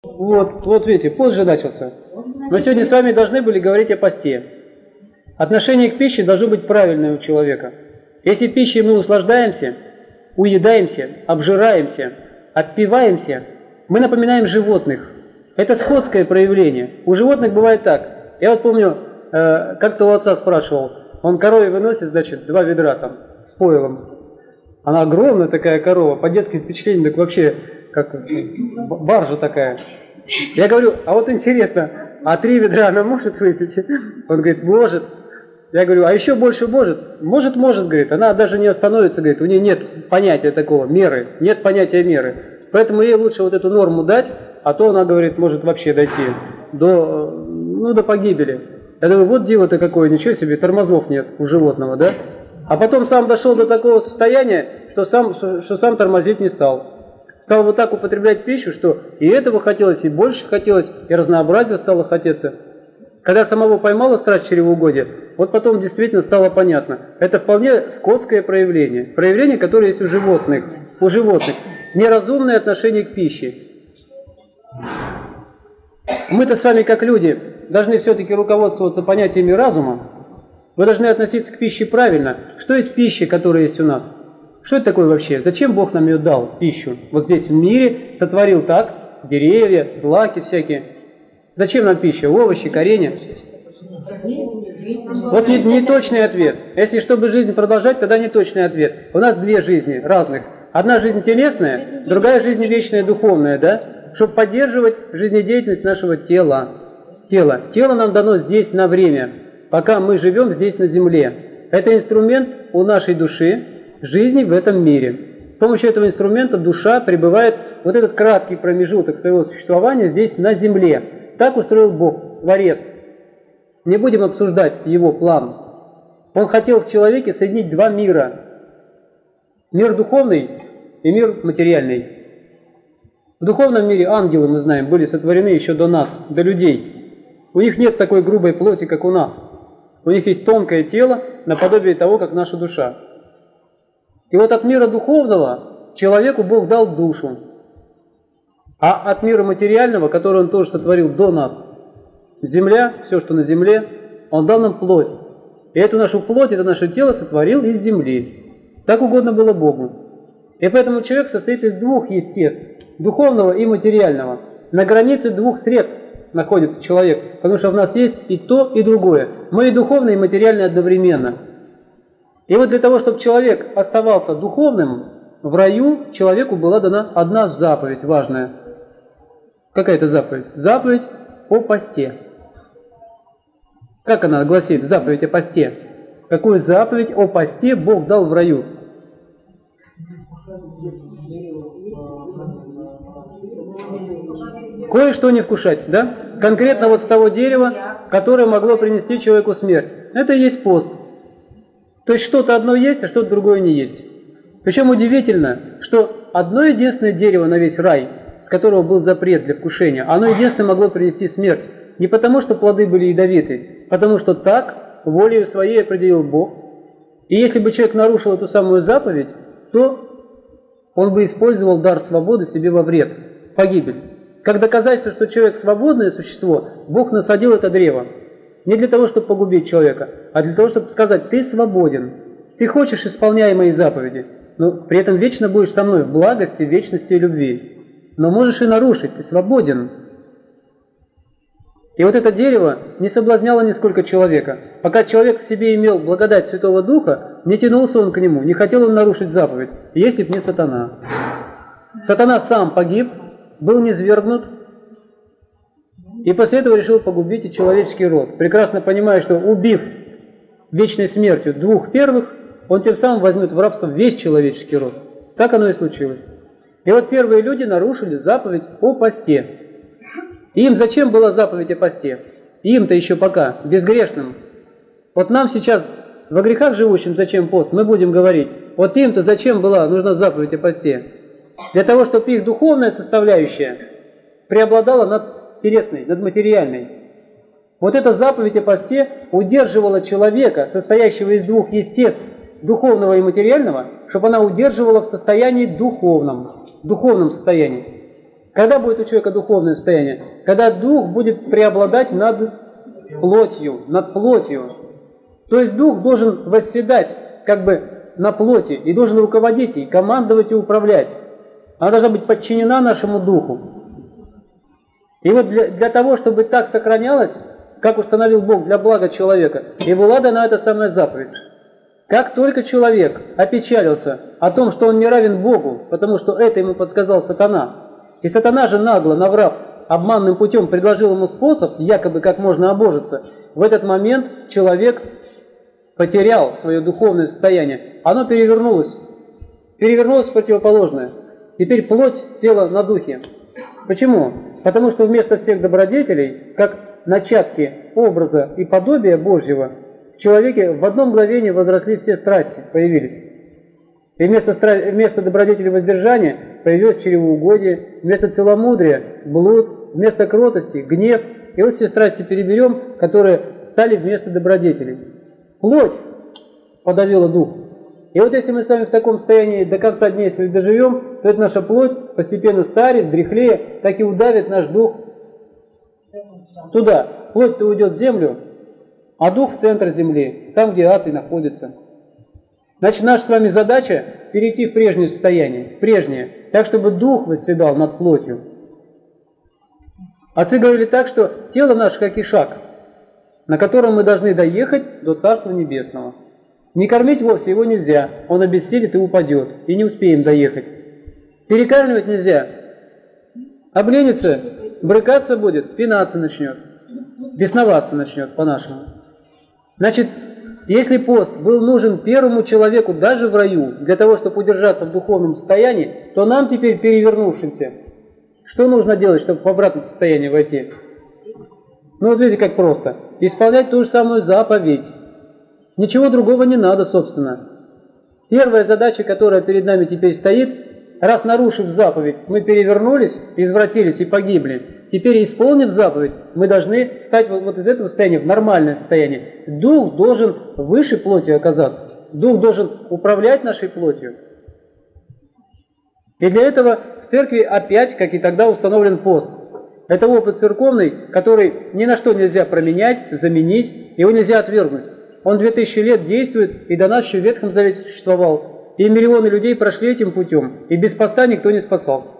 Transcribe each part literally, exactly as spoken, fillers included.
Вот, вот видите, пост же начался. Мы сегодня с вами должны были говорить о посте. Отношение к пище должно быть правильное у человека. Если пищей мы услаждаемся, уедаемся, обжираемся, отпиваемся, мы напоминаем животных. Это сходское проявление. У животных бывает так. Я вот помню, э, как-то у отца спрашивал, он корове выносит, значит, два ведра там с пойлом. Она огромная такая корова, по детским впечатлениям, так вообще, как баржа такая. Я говорю, а вот интересно, а три ведра она может выпить? Он говорит, может. Я говорю, а еще больше может? Может, может, говорит. Она даже не остановится, говорит, у нее нет понятия такого, меры, нет понятия меры. Поэтому ей лучше вот эту норму дать, а то она, говорит, может вообще дойти до, ну, до погибели. Я думаю, вот диво-то какое, ничего себе, тормозов нет у животного, да? А потом сам дошел до такого состояния, что сам, что, что сам тормозить не стал. Стал вот так употреблять пищу, что и этого хотелось, и больше хотелось, и разнообразие стало хотеться. Когда самого поймала страсть чревоугодия, вот потом действительно стало понятно. Это вполне скотское проявление. Проявление, которое есть у животных. У животных. Неразумное отношение к пище. Мы-то с вами, как люди, должны все-таки руководствоваться понятиями разума. Вы должны относиться к пище правильно. Что есть пища, которая есть у нас? Что это такое вообще? Зачем Бог нам ее дал, пищу? Вот здесь в мире сотворил так, деревья, злаки всякие. Зачем нам пища? Овощи, коренья? Вот не, не точный ответ. Если чтобы жизнь продолжать, тогда не точный ответ. У нас две жизни разных. Одна жизнь телесная, другая жизнь вечная, духовная, да? Чтобы поддерживать жизнедеятельность нашего тела. Тело. Тело нам дано здесь на время, пока мы живем здесь на земле. Это инструмент у нашей души жизни в этом мире. С помощью этого инструмента душа пребывает вот этот краткий промежуток своего существования здесь на земле. Так устроил Бог, Творец. Не будем обсуждать его план. Он хотел в человеке соединить два мира. Мир духовный и мир материальный. В духовном мире ангелы, мы знаем, были сотворены еще до нас, до людей. У них нет такой грубой плоти, как у нас. У них есть тонкое тело, наподобие того, как наша душа. И вот от мира духовного человеку Бог дал душу. А от мира материального, который Он тоже сотворил до нас, земля, все, что на земле, Он дал нам плоть. И эту нашу плоть, это наше тело сотворил из земли. Так угодно было Богу. И поэтому человек состоит из двух естеств, духовного и материального. На границе двух сред находится человек, потому что в нас есть и то, и другое. Мы и духовное, и материальное одновременно. И вот для того, чтобы человек оставался духовным, в раю человеку была дана одна заповедь важная. Какая это заповедь? Заповедь о посте. Как она гласит, заповедь о посте? Какую заповедь о посте Бог дал в раю? Кое-что не вкушать, да? Конкретно вот с того дерева, которое могло принести человеку смерть. Это и есть пост. То есть что-то одно есть, а что-то другое не есть. Причем удивительно, что одно единственное дерево на весь рай, с которого был запрет для вкушения, оно единственное могло принести смерть. Не потому, что плоды были ядовиты, потому что так волею своей определил Бог. И если бы человек нарушил эту самую заповедь, то он бы использовал дар свободы себе во вред, погибель. Как доказательство, что человек свободное существо, Бог насадил это древо. Не для того, чтобы погубить человека, а для того, чтобы сказать, ты свободен, ты хочешь, исполняй мои заповеди, но при этом вечно будешь со мной в благости, вечности и любви. Но можешь и нарушить, ты свободен. И вот это дерево не соблазняло нисколько человека. Пока человек в себе имел благодать Святого Духа, не тянулся он к нему, не хотел он нарушить заповедь, если б не сатана. Сатана сам погиб, был низвергнут, и после этого решил погубить и человеческий род, прекрасно понимая, что убив вечной смертью двух первых, он тем самым возьмет в рабство весь человеческий род. Так оно и случилось. И вот первые люди нарушили заповедь о посте. И им зачем была заповедь о посте? Им-то еще пока, безгрешным. Вот нам сейчас, во грехах живущим, зачем пост? Мы будем говорить. Вот им-то зачем была нужна заповедь о посте? Для того, чтобы их духовная составляющая преобладала над телесной, над материальной. Вот эта заповедь о посте удерживала человека, состоящего из двух естеств, духовного и материального, чтобы она удерживала в состоянии духовном, духовном состоянии. Когда будет у человека духовное состояние? Когда дух будет преобладать над плотью, над плотью. То есть дух должен восседать как бы на плоти и должен руководить ей, командовать и управлять. Она должна быть подчинена нашему духу. И вот для, для того, чтобы так сохранялось, как установил Бог для блага человека, и была дана эта самая заповедь. Как только человек опечалился о том, что он не равен Богу, потому что это ему подсказал сатана, и сатана же нагло, наврав, обманным путем предложил ему способ, якобы как можно обожиться, в этот момент человек потерял свое духовное состояние. Оно перевернулось. Перевернулось в противоположное. Теперь плоть села на духе. Почему? Потому что вместо всех добродетелей, как начатки образа и подобия Божьего, в человеке в одно мгновение возросли все страсти, появились. И вместо, стра... вместо добродетели воздержания появилось чревоугодие, вместо целомудрия – блуд, вместо кротости – гнев. И вот все страсти переберем, которые стали вместо добродетелей. Плоть подавила дух. И вот если мы с вами в таком состоянии до конца дней своих доживем, то эта наша плоть, постепенно стареет, дряхлее, так и удавит наш дух туда. Плоть-то уйдет в землю, а дух в центр земли, там, где ад и находится. Значит, наша с вами задача перейти в прежнее состояние, в прежнее, так, чтобы дух восседал над плотью. Отцы говорили так, что тело наше как ишак, на котором мы должны доехать до Царства Небесного. Не кормить вовсе его нельзя, он обессилит и упадет, и не успеем доехать. Перекармливать нельзя, обленится, брыкаться будет, пинаться начнет, бесноваться начнет по-нашему. Значит, если пост был нужен первому человеку даже в раю, для того, чтобы удержаться в духовном состоянии, то нам теперь, перевернувшимся, что нужно делать, чтобы в обратное состояние войти? Ну вот видите, как просто. Исполнять ту же самую заповедь. Ничего другого не надо, собственно. Первая задача, которая перед нами теперь стоит, раз нарушив заповедь, мы перевернулись, извратились и погибли. Теперь, исполнив заповедь, мы должны встать вот, вот из этого состояния в нормальное состояние. Дух должен выше плоти оказаться. Дух должен управлять нашей плотью. И для этого в церкви опять, как и тогда, установлен пост. Это опыт церковный, который ни на что нельзя променять, заменить, его нельзя отвергнуть. Он две тысячи лет действует, и до нас еще в Ветхом Завете существовал. И миллионы людей прошли этим путем, и без поста никто не спасался.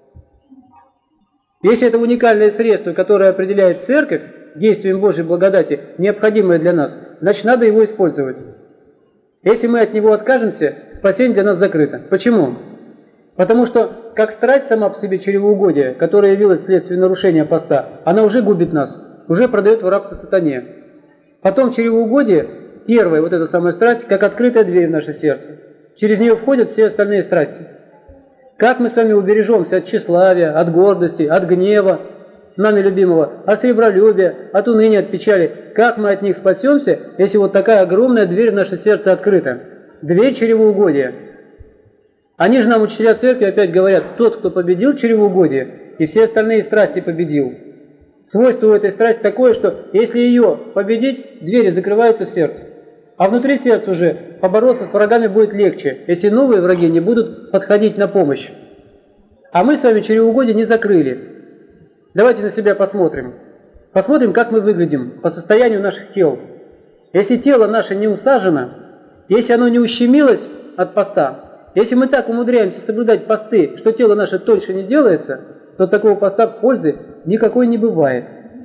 Если это уникальное средство, которое определяет церковь действием Божьей благодати, необходимое для нас, значит, надо его использовать. Если мы от него откажемся, спасение для нас закрыто. Почему? Потому что, как страсть сама по себе чревоугодия, которая явилась вследствие нарушения поста, она уже губит нас, уже продает в рабство сатане. Потом чревоугодие, первая вот эта самая страсть, как открытая дверь в наше сердце. Через нее входят все остальные страсти. Как мы с вами убережемся от тщеславия, от гордости, от гнева, нами любимого, от сребролюбия, от уныния, от печали? Как мы от них спасемся, если вот такая огромная дверь в наше сердце открыта? Дверь чревоугодия. Они же нам, учителя церкви, опять говорят, тот, кто победил чревоугодие, и все остальные страсти победил. Свойство у этой страсти такое, что если ее победить, двери закрываются в сердце. А внутри сердца уже побороться с врагами будет легче, если новые враги не будут подходить на помощь. А мы с вами чревоугодие не закрыли. Давайте на себя посмотрим. Посмотрим, как мы выглядим по состоянию наших тел. Если тело наше не усажено, если оно не ущемилось от поста, если мы так умудряемся соблюдать посты, что тело наше тоньше не делается, то такого поста пользы никакой не бывает.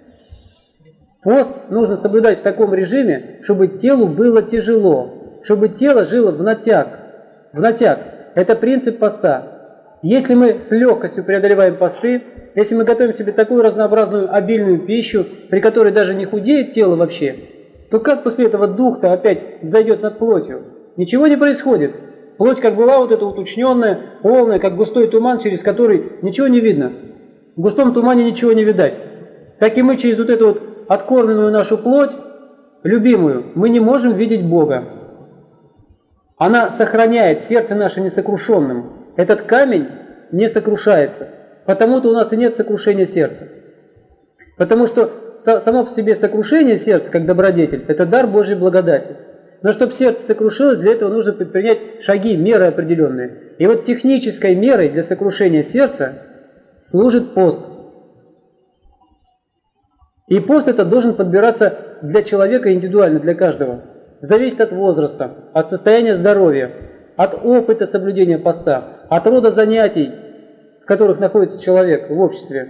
Пост нужно соблюдать в таком режиме, чтобы телу было тяжело, чтобы тело жило в натяг. В натяг. Это принцип поста. Если мы с легкостью преодолеваем посты, если мы готовим себе такую разнообразную обильную пищу, при которой даже не худеет тело вообще, то как после этого дух-то опять взойдет над плотью? Ничего не происходит. Плоть как была вот эта уточненная, полная, как густой туман, через который ничего не видно. В густом тумане ничего не видать. Так и мы через вот эту вот откормленную нашу плоть, любимую, мы не можем видеть Бога. Она сохраняет сердце наше несокрушенным. Этот камень не сокрушается. Потому-то у нас и нет сокрушения сердца. Потому что само по себе сокрушение сердца, как добродетель, это дар Божьей благодати. Но чтобы сердце сокрушилось, для этого нужно предпринять шаги, меры определенные. И вот технической мерой для сокрушения сердца, служит пост. И пост этот должен подбираться для человека индивидуально, для каждого. Зависит от возраста, от состояния здоровья, от опыта соблюдения поста, от рода занятий, в которых находится человек в обществе.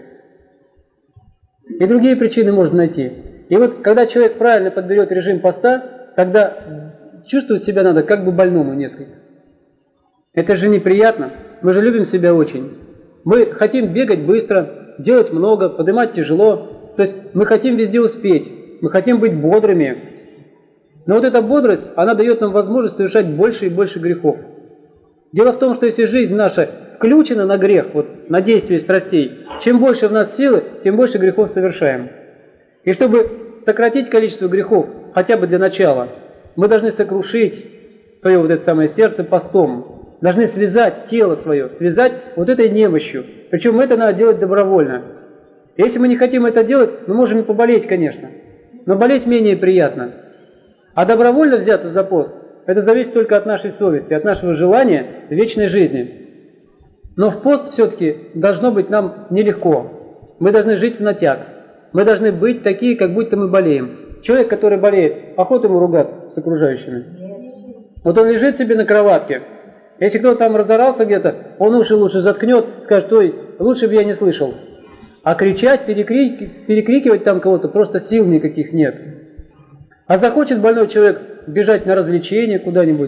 И другие причины можно найти. И вот когда человек правильно подберет режим поста, тогда чувствовать себя надо как бы больному несколько. Это же неприятно. Мы же любим себя очень. Мы хотим бегать быстро, делать много, поднимать тяжело. То есть мы хотим везде успеть, мы хотим быть бодрыми. Но вот эта бодрость, она дает нам возможность совершать больше и больше грехов. Дело в том, что если жизнь наша включена на грех, вот, на действие страстей, чем больше в нас силы, тем больше грехов совершаем. И чтобы сократить количество грехов, хотя бы для начала, мы должны сокрушить свое вот это самое сердце постом, должны связать тело свое, связать вот этой немощью. Причем это надо делать добровольно. Если мы не хотим это делать, мы можем и поболеть, конечно, но болеть менее приятно. А добровольно взяться за пост, это зависит только от нашей совести, от нашего желания вечной жизни. Но в пост все-таки должно быть нам нелегко. Мы должны жить в натяг. Мы должны быть такие, как будто мы болеем. Человек, который болеет, охота ему ругаться с окружающими. Вот он лежит себе на кроватке. Если кто-то там разорался где-то, он уши лучше заткнет, скажет: ой, лучше бы я не слышал. А кричать, перекрик, перекрикивать там кого-то, просто сил никаких нет. А захочет больной человек бежать на развлечение куда-нибудь.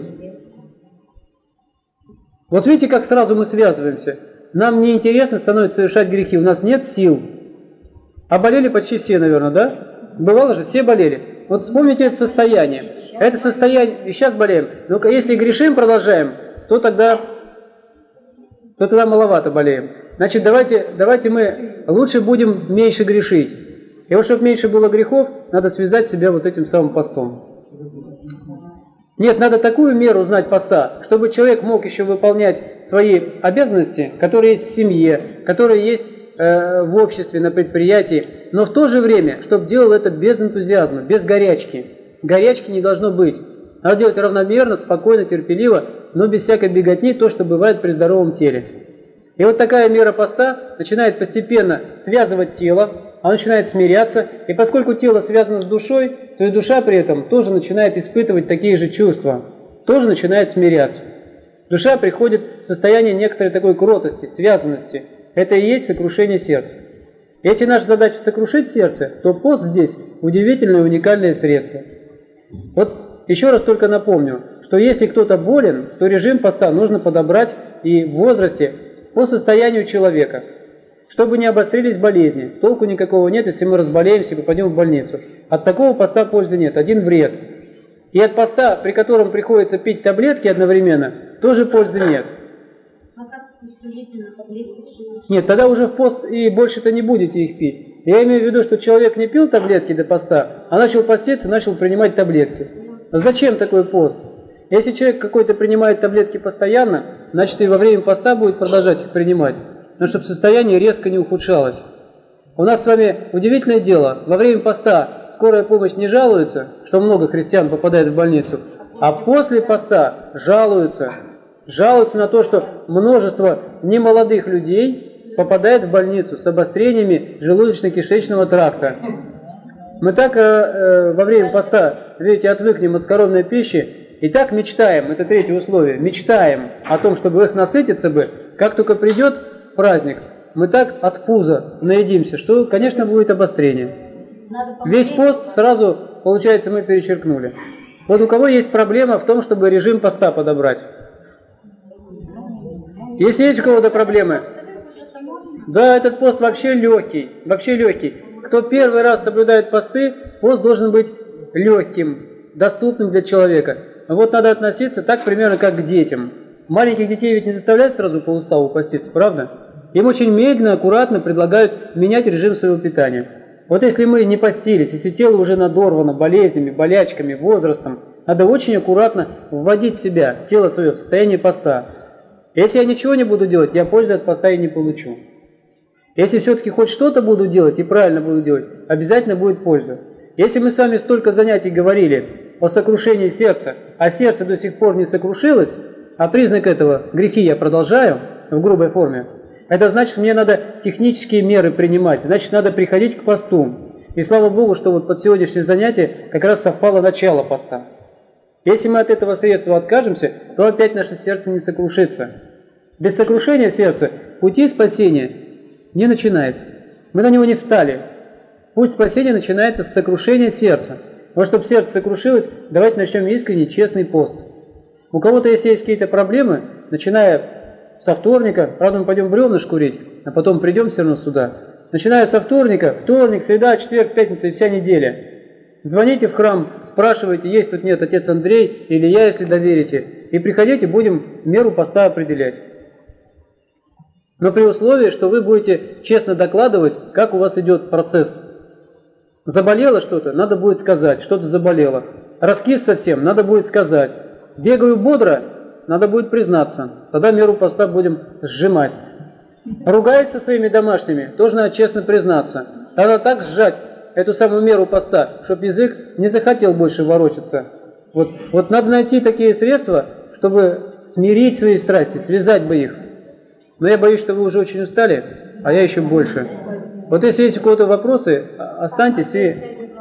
Вот видите, как сразу мы связываемся. Нам неинтересно становится совершать грехи, у нас нет сил. А болели почти все, наверное, да? Бывало же, все болели. Вот вспомните это состояние. Это состояние, и сейчас болеем. Но если грешим, продолжаем, то тогда, то тогда маловато болеем. Значит, давайте, давайте мы лучше будем меньше грешить. И вот, чтобы меньше было грехов, надо связать себя вот этим самым постом. Нет, надо такую меру знать поста, чтобы человек мог еще выполнять свои обязанности, которые есть в семье, которые есть э, в обществе, на предприятии, но в то же время, чтобы делал это без энтузиазма, без горячки. Горячки не должно быть. Надо делать равномерно, спокойно, терпеливо, но без всякой беготни, то, что бывает при здоровом теле. И вот такая мера поста начинает постепенно связывать тело, оно начинает смиряться, и поскольку тело связано с душой, то и душа при этом тоже начинает испытывать такие же чувства, тоже начинает смиряться. Душа приходит в состояние некоторой такой кротости, связанности. Это и есть сокрушение сердца. Если наша задача сокрушить сердце, то пост здесь удивительное, уникальное средство. Вот еще раз только напомню, что если кто-то болен, то режим поста нужно подобрать и в возрасте по состоянию человека, чтобы не обострились болезни. Толку никакого нет, если мы разболеемся и попадем в больницу. От такого поста пользы нет, один вред. И от поста, при котором приходится пить таблетки одновременно, тоже пользы нет. А как всю жизнь на таблетки? Нет, тогда уже в пост и больше-то не будете их пить. Я имею в виду, что человек не пил таблетки до поста, а начал поститься, начал принимать таблетки. Зачем такой пост? Если человек какой-то принимает таблетки постоянно, значит и во время поста будет продолжать их принимать, но чтобы состояние резко не ухудшалось. У нас с вами удивительное дело, во время поста скорая помощь не жалуется, что много христиан попадает в больницу, а после поста жалуются. Жалуются на то, что множество немолодых людей попадает в больницу с обострениями желудочно-кишечного тракта. Мы так э, э, во время поста, видите, отвыкнем от скоромной пищи, и так мечтаем, это третье условие, мечтаем о том, чтобы их насытиться бы, как только придет праздник, мы так от пуза наедимся, что, конечно, будет обострение. Весь пост сразу, получается, мы перечеркнули. Вот у кого есть проблема в том, чтобы режим поста подобрать? Если есть у кого-то проблемы, да, этот пост вообще легкий, вообще легкий. Кто первый раз соблюдает посты, пост должен быть легким, доступным для человека. Вот надо относиться так примерно как к детям. Маленьких детей ведь не заставляют сразу по уставу поститься, правда? Им очень медленно, аккуратно предлагают менять режим своего питания. Вот если мы не постились, если тело уже надорвано болезнями, болячками, возрастом, надо очень аккуратно вводить себя, тело свое, в состояние поста. Если я ничего не буду делать, я пользы от поста и не получу. Если все-таки хоть что-то буду делать и правильно буду делать, обязательно будет польза. Если мы с вами столько занятий говорили о сокрушении сердца, а сердце до сих пор не сокрушилось, а признак этого – грехи я продолжаю в грубой форме, Это значит, мне надо технические меры принимать, значит, надо приходить к посту. И слава Богу, что вот под сегодняшнее занятие как раз совпало начало поста. Если мы от этого средства откажемся, то опять наше сердце не сокрушится. Без сокрушения сердца пути спасения не начинается. Мы на него не встали. Путь спасения начинается с сокрушения сердца. Вот чтобы сердце сокрушилось, давайте начнем искренний, честный пост. У кого-то, если есть какие-то проблемы, начиная со вторника, правда, мы пойдем бревна шкурить, а потом придем все равно сюда. Начиная со вторника, вторник, среда, четверг, пятница и вся неделя. Звоните в храм, спрашивайте, есть тут нет отец Андрей или я, если доверите. И приходите, будем меру поста определять. Но при условии, что вы будете честно докладывать, как у вас идет процесс. Заболело что-то, надо будет сказать, что-то заболело. Раскис совсем, надо будет сказать. Бегаю бодро, надо будет признаться. Тогда меру поста будем сжимать. Ругаюсь со своими домашними, тоже надо честно признаться. Надо так сжать эту самую меру поста, чтобы язык не захотел больше ворочаться. Вот, вот надо найти такие средства, чтобы смирить свои страсти, связать бы их. Но я боюсь, что вы уже очень устали, а я еще больше. Вот если есть у кого-то вопросы, останьтесь и...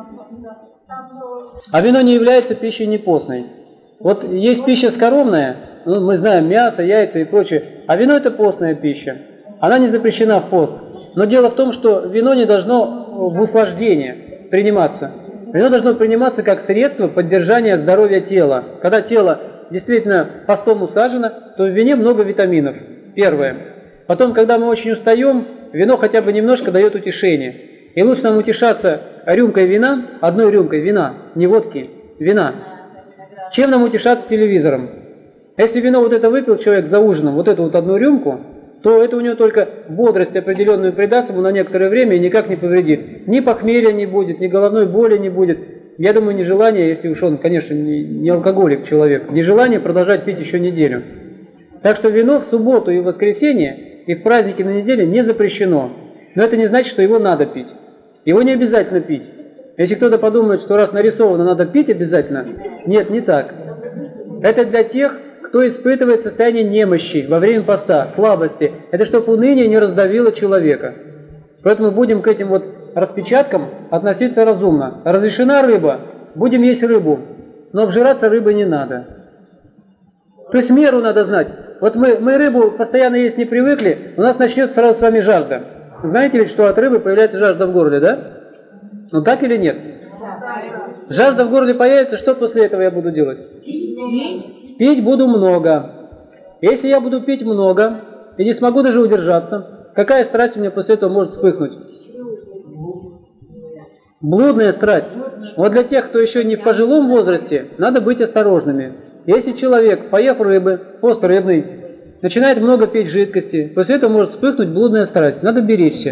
А вино не является пищей непостной. Вот есть пища скоромная, ну, мы знаем мясо, яйца и прочее, а вино это постная пища. Она не запрещена в пост. Но дело в том, что вино не должно в услаждение приниматься. Вино должно приниматься как средство поддержания здоровья тела. Когда тело действительно постом усажено, то в вине много витаминов. Первое. Потом, когда мы очень устаем, вино хотя бы немножко дает утешение. И лучше нам утешаться рюмкой вина, одной рюмкой вина, не водки, вина, чем нам утешаться телевизором. Если вино вот это выпил человек за ужином, вот эту вот одну рюмку, то это у него только бодрость определенную придаст ему на некоторое время и никак не повредит. Ни похмелья не будет, ни головной боли не будет. Я думаю, нежелание, если уж он, конечно, не, не алкоголик человек, нежелание продолжать пить еще неделю. Так что вино в субботу и в воскресенье, и в праздники на неделе не запрещено. Но это не значит, что его надо пить. Его не обязательно пить. Если кто-то подумает, что раз нарисовано, надо пить обязательно, нет, не так. Это для тех, кто испытывает состояние немощи во время поста, слабости. Это чтобы уныние не раздавило человека. Поэтому будем к этим вот распечаткам относиться разумно. Разрешена рыба, будем есть рыбу, но обжираться рыбой не надо. То есть меру надо знать. Вот мы, мы рыбу постоянно есть не привыкли, у нас начнется сразу с вами жажда. Знаете ведь, что от рыбы появляется жажда в горле, да? Ну так или нет? Жажда в горле появится, что после этого я буду делать? Пить буду много. Если я буду пить много и не смогу даже удержаться, какая страсть у меня после этого может вспыхнуть? Блудная страсть. Вот для тех, кто еще не в пожилом возрасте, надо быть осторожными. Если человек, поев рыбы, пост рыбный, начинает много пить жидкости, после этого может вспыхнуть блудная страсть. Надо беречься.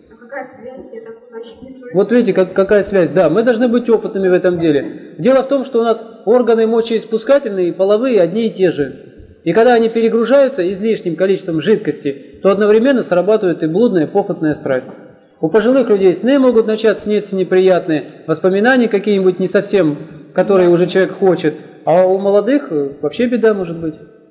Вот видите, как, какая связь. Да, мы должны быть опытными в этом деле. Дело в том, что у нас органы мочеиспускательные и половые одни и те же. И когда они перегружаются излишним количеством жидкости, то одновременно срабатывает и блудная, похотная страсть. У пожилых людей сны могут начать сниться неприятные, воспоминания какие-нибудь не совсем, которые уже человек хочет, а у молодых вообще беда может быть.